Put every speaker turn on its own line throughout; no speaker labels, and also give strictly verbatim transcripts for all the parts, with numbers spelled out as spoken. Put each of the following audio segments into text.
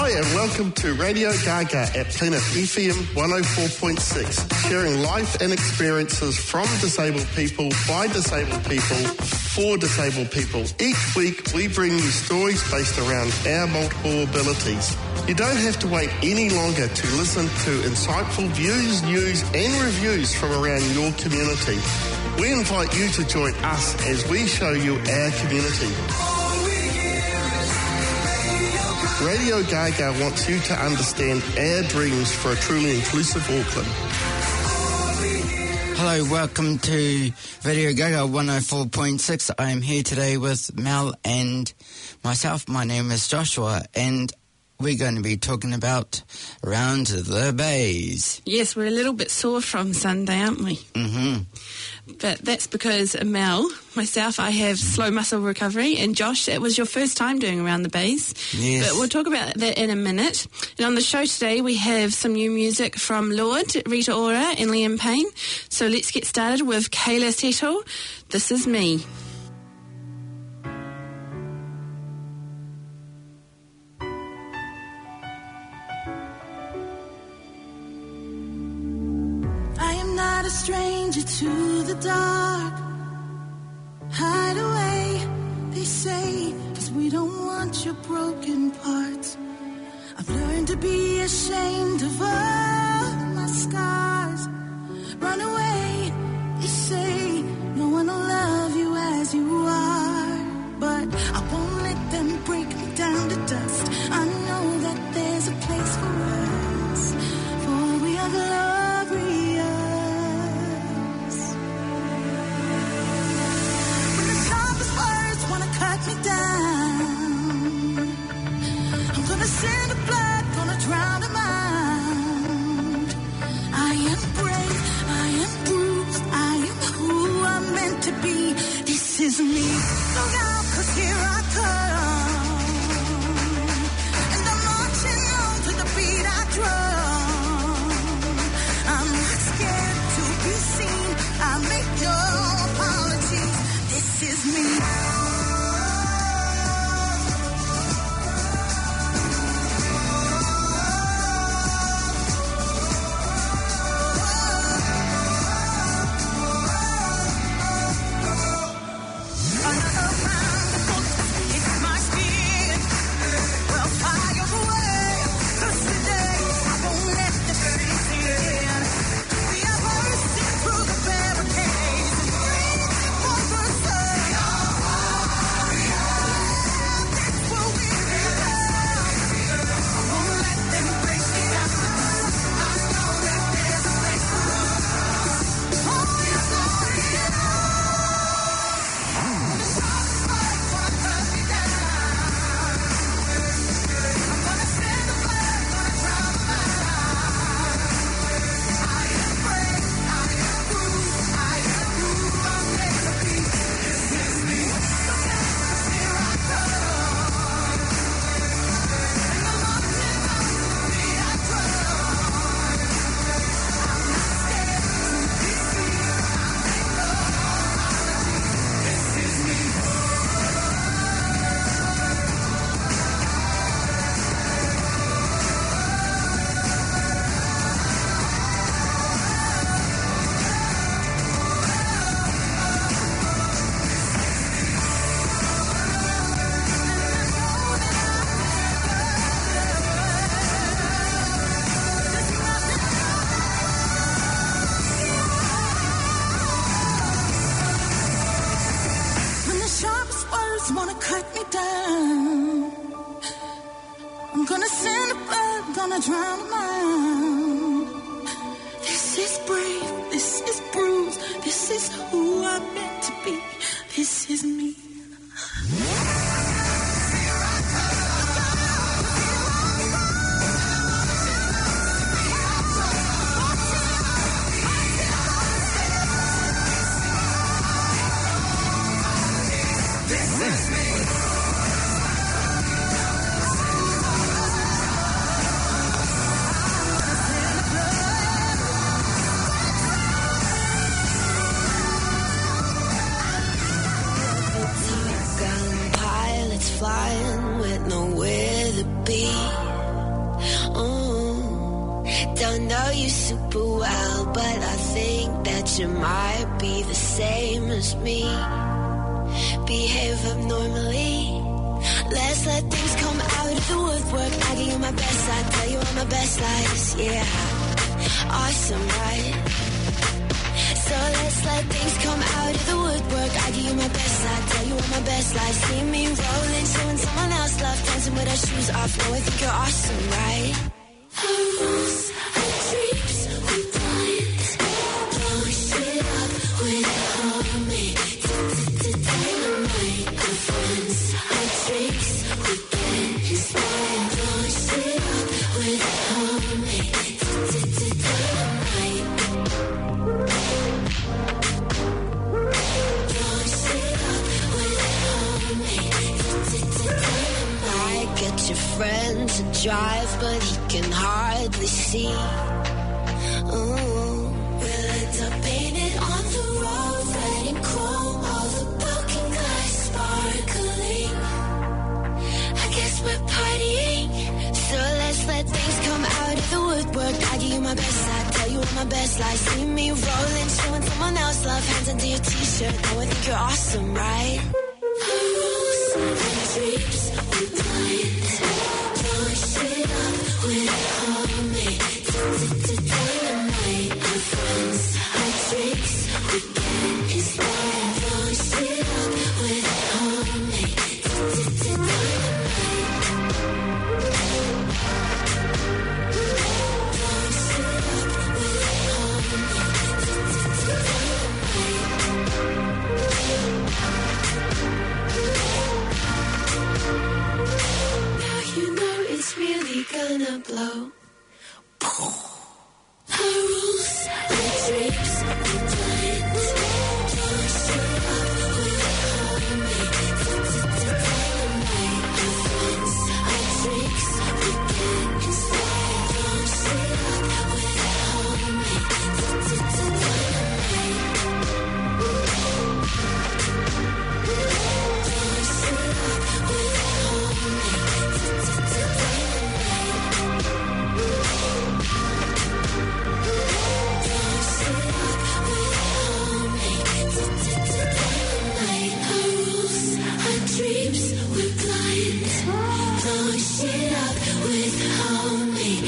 Hi and welcome to Radio Gaga at Planet F M one oh four point six, sharing life and experiences from disabled people, by disabled people, for disabled people. Each week we bring you stories based around our multiple abilities. You don't have to wait any longer to listen to insightful views, news and reviews from around your community. We invite you to join us as we show you our community. Radio Gaga wants you to understand our dreams for a truly inclusive Auckland.
Hello, welcome to Radio Gaga one oh four point six. I am here today with Mel and myself. My name is Joshua, and we're going to be talking about Around the Bays.
Yes, we're a little bit sore from Sunday, aren't we?
Mm-hmm.
But that's because Mel, myself, I have slow muscle recovery, and Josh, it was your first time doing Around the Bays.
Yes.
But we'll talk about that in a minute. And on the show today, we have some new music from Lord, Rita Ora and Liam Payne. So let's get started with Kayla Settle. This Is Me.
A stranger to the dark. Hide away, they say, 'cause we don't want your broken parts. I've learned to be ashamed of all my scars. Run away, they say, no one will love you as you are. But I won't let them break me down to dust. I know that there's a place for us, for we are glorious. Cut me down. I'm gonna send the blood, gonna drown them out. I am brave, I am bruised, I am who I'm meant to be. This is me. Look out, 'cause here I come. And I'm marching on to the beat I drum. I'm not scared to be seen. I make no apologies. This is me.
Flying with nowhere to be. don't know you super well, but I think that you might be the same as me. Behave abnormally. Let's let things come out of the woodwork. I give you my best, I tell you all my best lies. Yeah, awesome, right? So let's let things come out of the woodwork. I give you my best, I tell you all my best lies. See me rolling, showing someone else love, dancing with our shoes off. No, I think you're awesome, right? Our rules, our dreams, we blind. Blow shit up with homie. Dynamite, our friends, our drinks, we get inspired. Blow shit up with homie. Dynamite. Blow shit up with homie. I get your friend to drive, but he can hardly see. Ooh. We'll end up painted on the road, red and chrome, all the broken glass sparkling. I guess we're partying, so let's let things come out of the woodwork. I give you my best, I tell you all my best lies. See me rolling, showing someone else love, hands under your t-shirt. Now I think you're awesome, right? Our rules and dreams, we blind. Blowing shit up with homie. Dynamite, our friends, our drinks, we get inspired. Blowing shit up with homie. Dynamite. Blowing shit up with homie. Now you know it's really gonna blow. Our rules, our dreams, we blind. Blowing shit up with homie. Dynamite, our friends, our drinks, we get inspired. Blowing shit up with homie. Dynamite. Blowing shit up with homie. Dreams, we're blind. Blowing shit up with homie.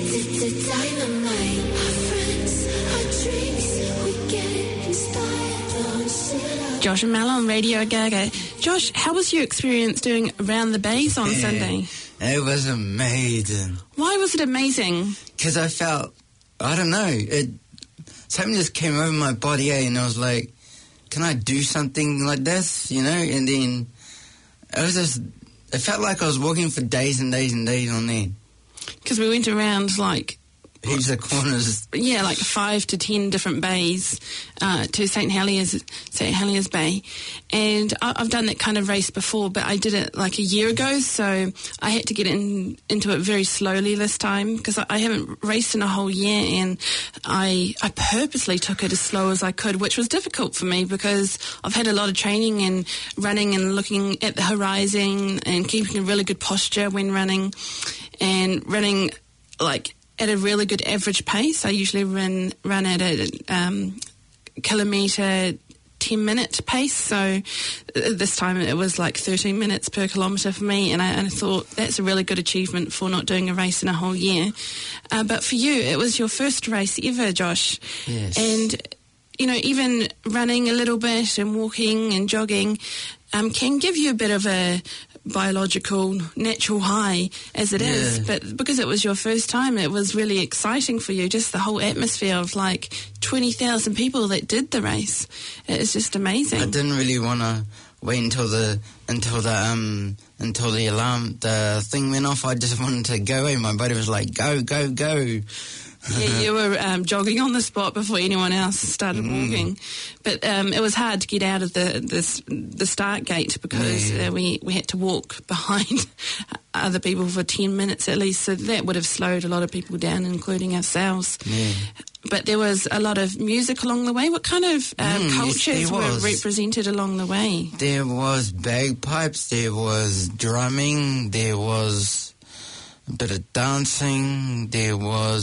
Dynamite. Our friends, our drinks, we get inspired. Blowing shit up.
Josh and Mal on Radio Gaga. Josh, how was your experience doing Around the Bays on
Yeah,
Sunday?
It was amazing.
Why was it amazing?
Because I felt, I don't know, it something just came over my body, eh, and I was like, can I do something like this, you know? And then it was just, it felt like I was walking for days and days and days on end.
Because we went around like
Heaps of corners.
Yeah, like five to ten different bays uh, to Saint Heliers, Saint Heliers Bay. And I, I've done that kind of race before, but I did it like a year ago, so I had to get in, into it very slowly this time because I, I haven't raced in a whole year, and I, I purposely took it as slow as I could, which was difficult for me because I've had a lot of training and running and looking at the horizon and keeping a really good posture when running and running like at a really good average pace. I usually run run at a um, kilometre, ten minute pace. So uh, this time it was like thirteen minutes per kilometre for me, and I, and I thought that's a really good achievement for not doing a race in a whole year. Uh, but for you, it was your first race ever, Josh.
Yes.
And, you know, even running a little bit and walking and jogging um, can give you a bit of a biological, natural high as it
Yeah.
is, but because it was your first time, it was really exciting for you, just the whole atmosphere of like twenty thousand people that did the race. It's just amazing.
I didn't really want to wait until the until the um until the alarm the thing went off. I just wanted to go, and my body was like, go, go, go.
Yeah, you were um, jogging on the spot before anyone else started
Mm.
walking, but um, it was hard to get out of the the, the start gate because
Yeah.
uh, we we had to walk behind other people for ten minutes at least, so that would have slowed a lot of people down, including ourselves.
Yeah.
But there was a lot of music along the way. What kind of um,
Mm, yes,
cultures
there
were
was.
represented along the way?
There was bagpipes, there was drumming, there was a bit of dancing, there was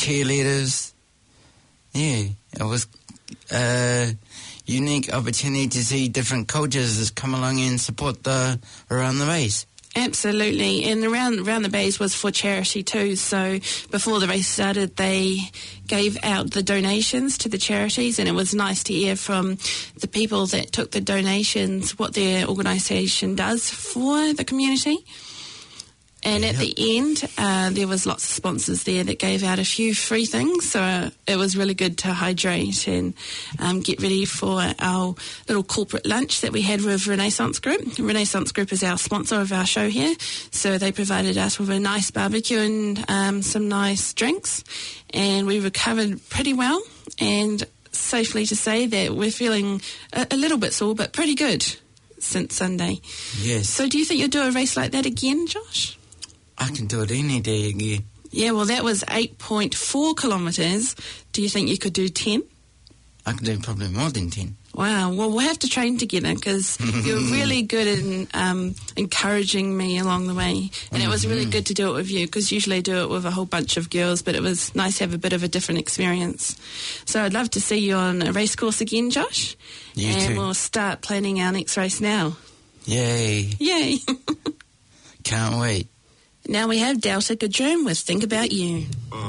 cheerleaders. Yeah, it was a unique opportunity to see different cultures come along and support the Around the Bays.
Absolutely, and around around the bays was for charity too. So before the race started, they gave out the donations to the charities, and it was nice to hear from the people that took the donations what their organisation does for the community. And
Yep.
at the end, uh, there was lots of sponsors there that gave out a few free things, so it was really good to hydrate and um, get ready for our little corporate lunch that we had with Renaissance Group. Renaissance Group is our sponsor of our show here, so they provided us with a nice barbecue and um, some nice drinks, and we recovered pretty well, and safely to say that we're feeling a, a little bit sore, but pretty good since Sunday.
Yes.
So do you think you'll do a race like that again, Josh?
I can do it any day again.
Yeah, well, that was eight point four kilometres. Do you think you could do ten?
I can do probably more than ten.
Wow. Well, we'll have to train together because you were really good in um, encouraging me along the way. And it was really good to do it with you because usually I do it with a whole bunch of girls, but it was nice to have a bit of a different experience. So I'd love to see you on a race course again, Josh.
You
and
too.
we'll start planning our next race now.
Yay.
Yay.
Can't wait.
Now we have Delta Gadroom with Think About You.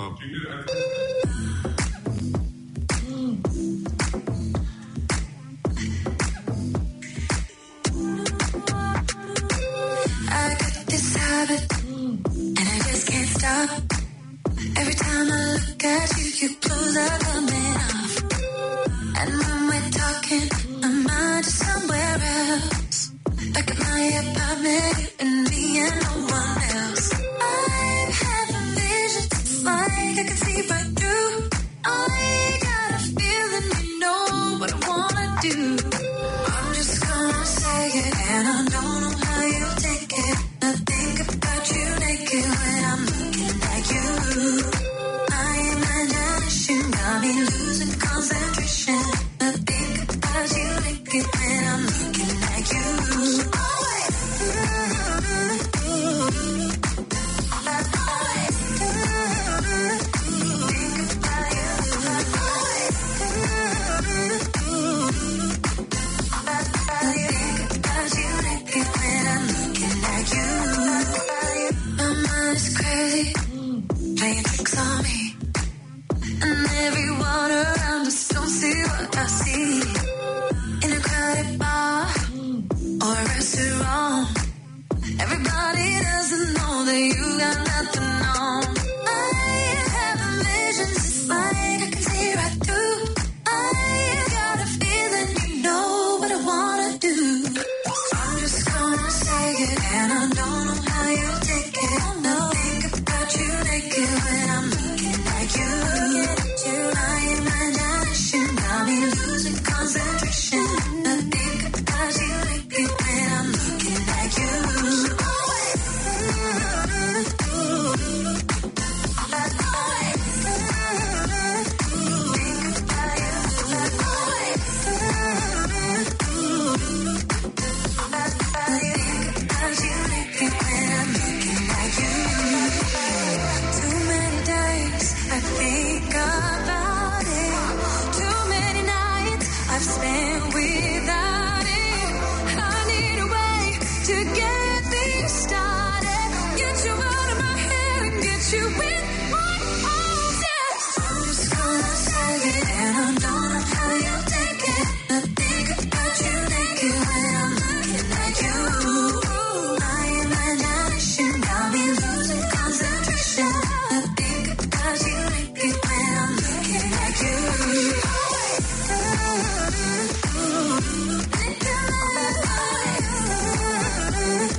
I got this habit, and I just can't stop. Every time I look at you, your clothes are coming off. And when we're talking, my mind is somewhere else. Back at my apartment, and me and no one else. I'm having visions, it's like I can see right through. I got a feeling you know what I wanna do. I'm just gonna say it, and I don't know how you'll take it. I think about you naked when I'm looking at you. My imagination got me losing concentration. I think about you naked when I'm looking at you. Playing tricks on me, and everyone around us don't see what I see. In a crowded bar or a restaurant, everybody doesn't know that you got nothing on. I have visions, it's like I can see right through. I got a feeling you know what I wanna do. I'm just gonna say it, and I don't know how you'll take it. I think about you naked when I'm looking at you. My imagination got me losing concentration. I think about you naked when I'm looking at you. Too many days I think about it. Too many nights I've spent without it. I need a way to get this started. Get you out of my head and get you in my arms. Yeah. I'm just gonna say it, and I don't know how you'll take it. I think about you naked when I'm looking at you. My imagination got me losing concentration. I think about you naked when I'm looking at you. Think about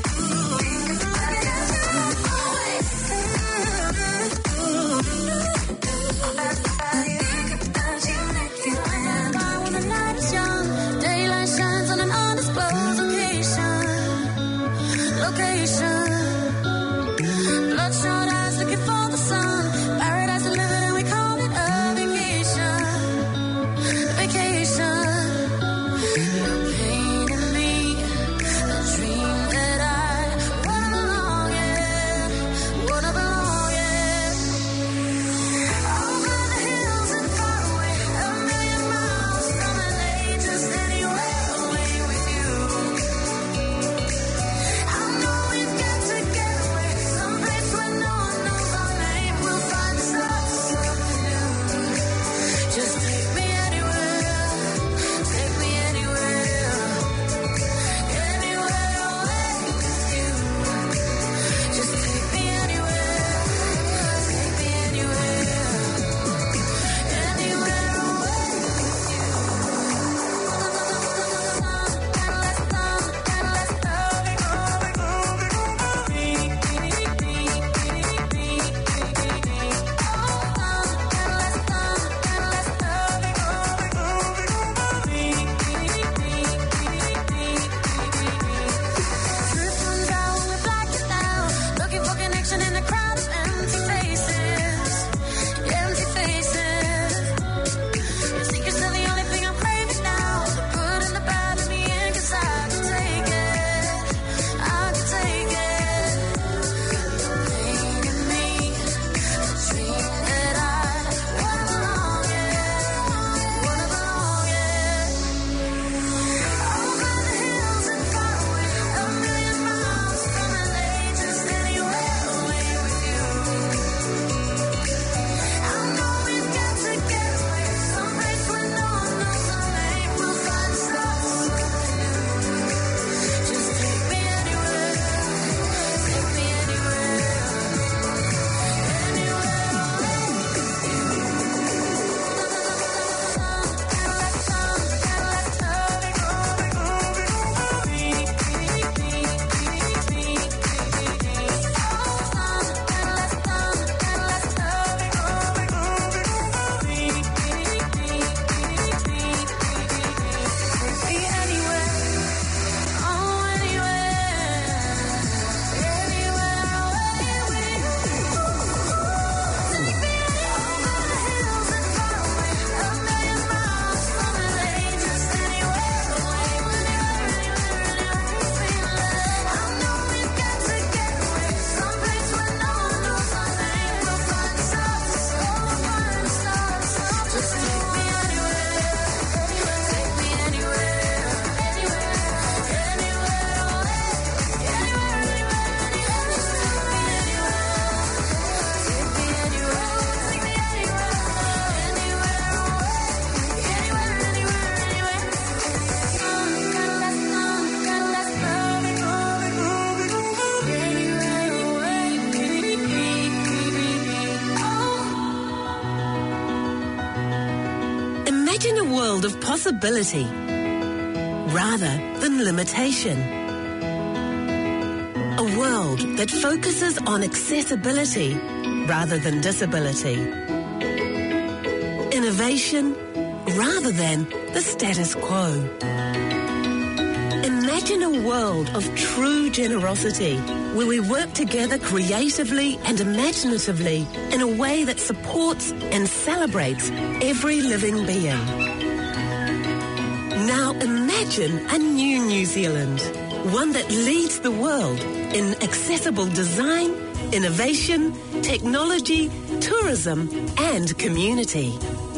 Imagine a world of possibility rather than limitation. A world that focuses on accessibility rather than disability. Innovation rather than the status quo. Imagine a world of true generosity where we work together creatively and imaginatively in a way that supports and celebrates every living being. Now imagine a new New Zealand, one that leads the world in accessible design, innovation, technology, tourism and community.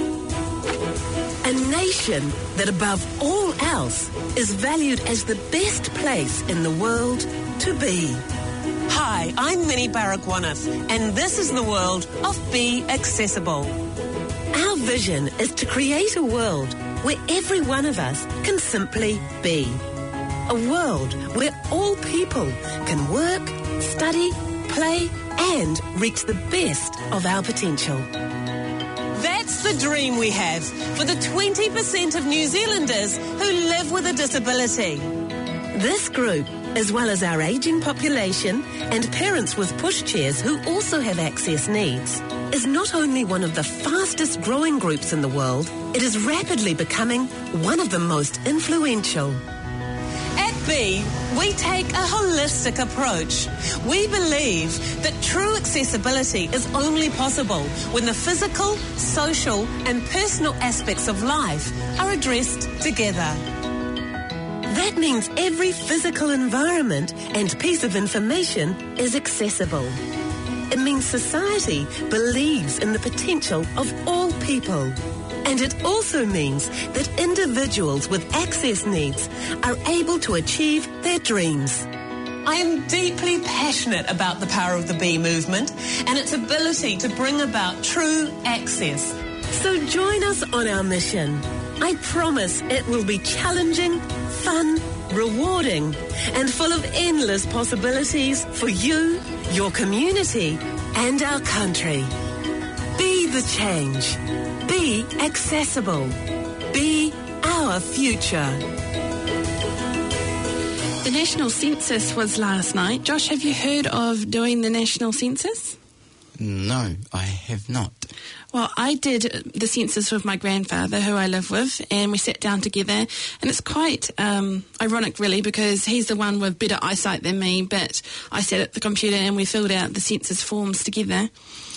A nation that above all else is valued as the best place in the world to be.
Hi, I'm Minnie Baragwanath, and this is the world of Be Accessible.
Our vision is to create a world where every one of us can simply be. A world where all people can work, study, play, and reach the best of our potential.
That's the dream we have for the twenty percent of New Zealanders who live with a disability.
This group, as well as our ageing population and parents with pushchairs who also have access needs, is not only one of the fastest growing groups in the world, it is rapidly becoming one of the most influential.
At B, we take a holistic approach. We believe that true accessibility is only possible when the physical, social and personal aspects of life are addressed together.
That means every physical environment and piece of information is accessible. It means society believes in the potential of all people. And it also means that individuals with access needs are able to achieve their dreams.
I am deeply passionate about the power of the B movement and its ability to bring about true access.
So join us on our mission. I promise it will be challenging, fun, rewarding, and full of endless possibilities for you, your community, and our country. Be the change. Be accessible. Be our future.
The National Census was last night. Josh, have you heard of doing the National Census?
No, I have not.
Well, I did the census with my grandfather, who I live with, and we sat down together. And it's quite um, ironic, really, because he's the one with better eyesight than me, but I sat at the computer and we filled out the census forms together.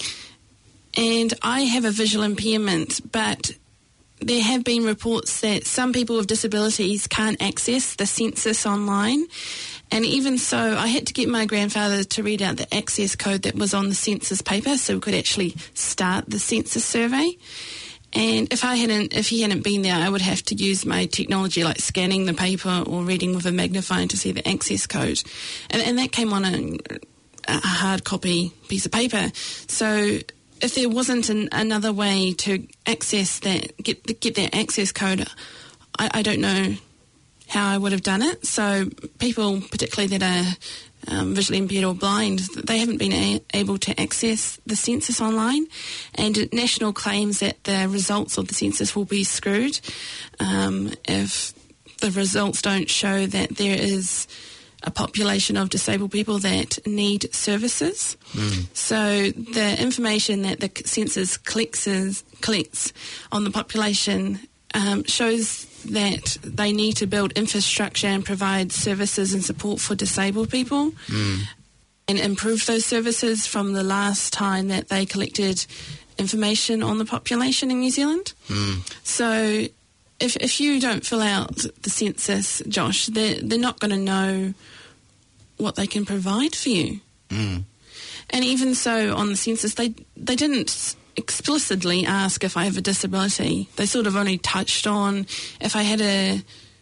And I have a visual impairment, but there have been reports that some people with disabilities can't access the census online. And even so, I had to get my grandfather to read out the access code that was on the census paper so we could actually start the census survey. And if I hadn't, if he hadn't been there, I would have to use my technology, like scanning the paper or reading with a magnifying to see the access code. And, and that came on a, a hard copy piece of paper. So if there wasn't an, another way to access that, get get that access code, I, I don't know how I would have done it. So people, particularly that are um, visually impaired or blind, they haven't been a- able to access the census online. And National claims that the results of the census will be screwed um, if the results don't show that there is a population of disabled people that need services. Mm. So the information that the census collects, is, collects on the population um, shows that they need to build infrastructure and provide services and support for disabled people mm. and improve those services from the last time that they collected information on the population in New Zealand. Mm. So if if you don't fill out the census, Josh, they're, they're not going to know what they can provide for you. Mm. And even so, on the census, they they didn't explicitly ask if I have a disability. They sort of only touched on if I had a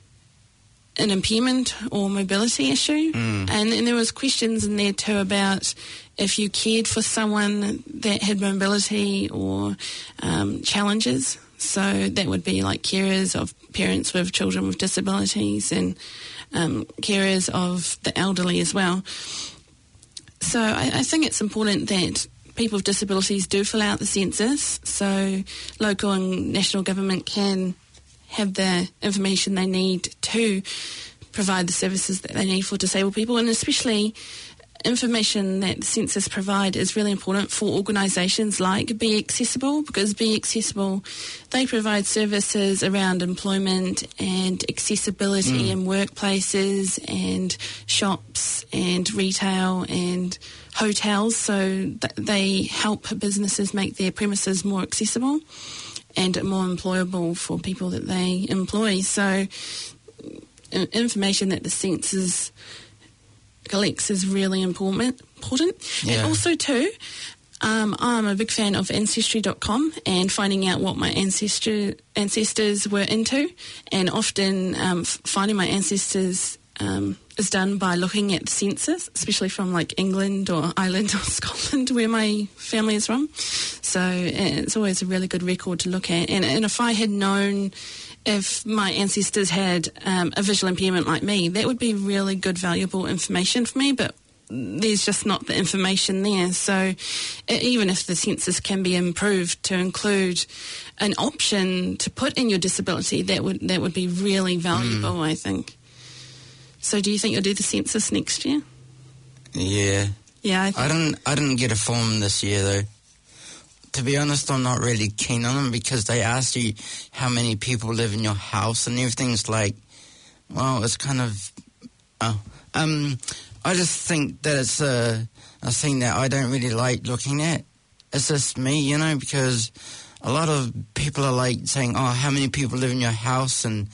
an impairment or mobility issue. Mm. And, and there was questions in there too about if you cared for someone that had mobility or um, challenges. So that would be like carers of parents with children with disabilities and um, carers of the elderly as well. So I, I think it's important that people with disabilities do fill out the census, so local and national government can have the information they need to provide the services that they need for disabled people, and especially information that the census provide is really important for organisations like Be Accessible, because Be Accessible, they provide services around employment and accessibility mm. in workplaces and shops and retail and hotels, so th- they help businesses make their premises more accessible and more employable for people that they employ. So information that the census collects is really important. important.
Yeah.
And also too, um, I'm a big fan of Ancestry dot com and finding out what my ancestor, ancestors were into, and often um, f- finding my ancestors um, is done by looking at the census, especially from like England or Ireland or Scotland, where my family is from. So it's always a really good record to look at. And, and if I had known if my ancestors had um, a visual impairment like me, that would be really good, valuable information for me, but there's just not the information there. So even if the census can be improved to include an option to put in your disability, that would that would be really valuable, mm. I think. So do you think you'll do the census next year?
Yeah.
Yeah, I, think
I didn't. I didn't get a form this year though. To be honest, I'm not really keen on them because they ask you how many people live in your house and everything's like, well, it's kind of, oh, um, I just think that it's a, a thing that I don't really like looking at. It's just me, you know, because a lot of people are like saying, oh, how many people live in your house and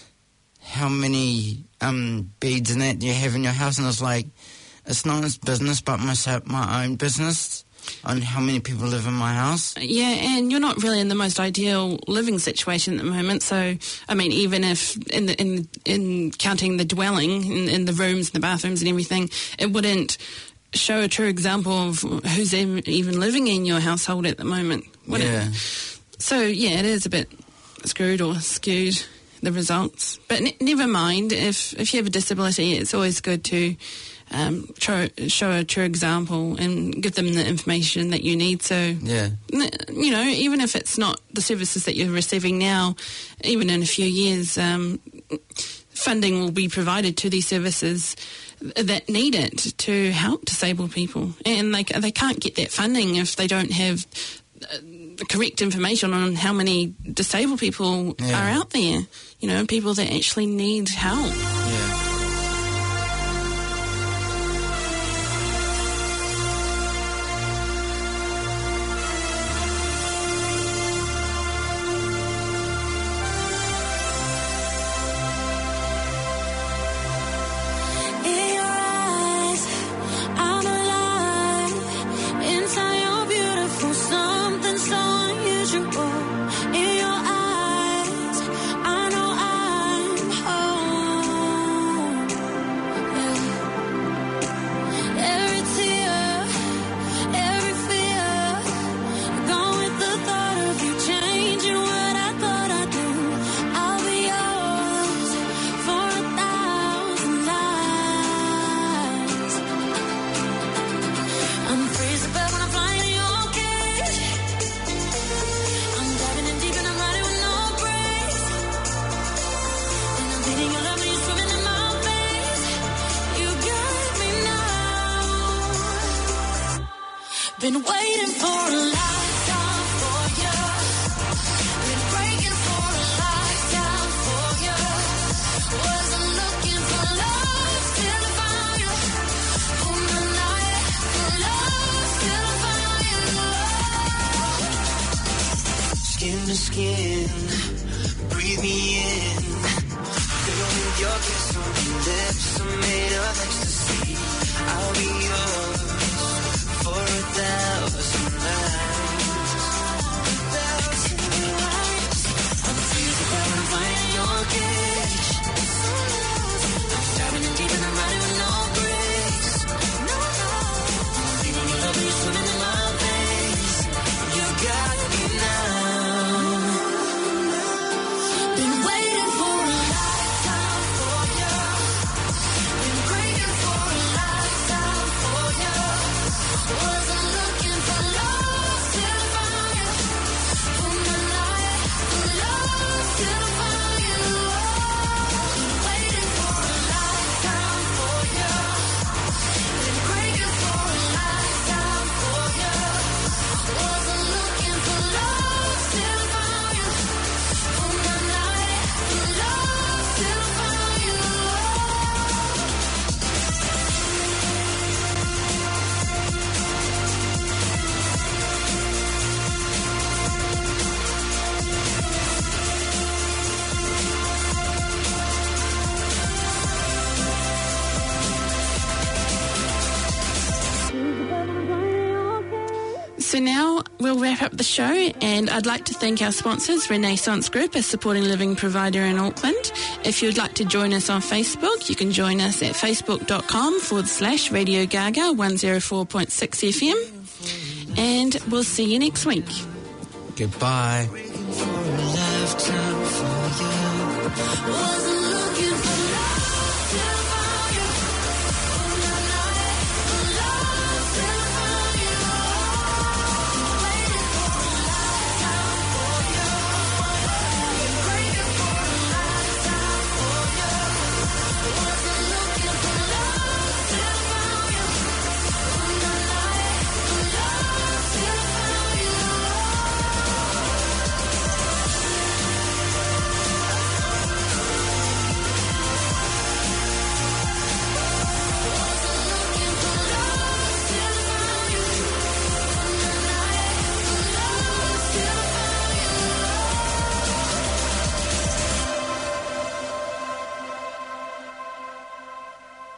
how many um, beads and that do you have in your house? And it's like, it's not his business but myself, my own business on how many people live in my house.
Yeah, and you're not really in the most ideal living situation at the moment. So, I mean, even if in the, in in counting the dwelling, in, in the rooms, the bathrooms, and everything, it wouldn't show a true example of who's even living in your household at the moment, would
yeah.
it? So, yeah, it is a bit screwed or skewed, the results. But n- never mind. If if you have a disability, it's always good to Um, show, show a true example and give them the information that you need. So,
yeah.
you know, even if it's not the services that you're receiving now, even in a few years, um, funding will be provided to these services that need it to help disabled people. And they, they can't get that funding if they don't have the correct information on how many disabled people
yeah.
are out there, you know, people that actually need help.
Yeah.
Been waiting for a lifetime for you. Been praying for a lifetime for you. Wasn't looking for love till I found you. On the night for love till I found you.
Skin to skin, breathe me in. Girl, with your kiss on your lips, I'm made of ecstasy. I'll be yours for a thousand nights. Thousand nights. I'm freezing when I'm finding your cage. I'm diving in deep and I'm riding with no brakes. No, no. I'm feeling your love when you're swimming in my veins. You got me now.
Been waiting for a lifetime for you. Been praying for a lifetime.
So now we'll wrap up the show, and I'd like to thank our sponsors, Renaissance Group, a supporting living provider in Auckland. If you'd like to join us on Facebook, you can join us at facebook.com forward slash Radio Gaga one oh four point six F M. And we'll see you next week.
Goodbye.
For a lifetime for you.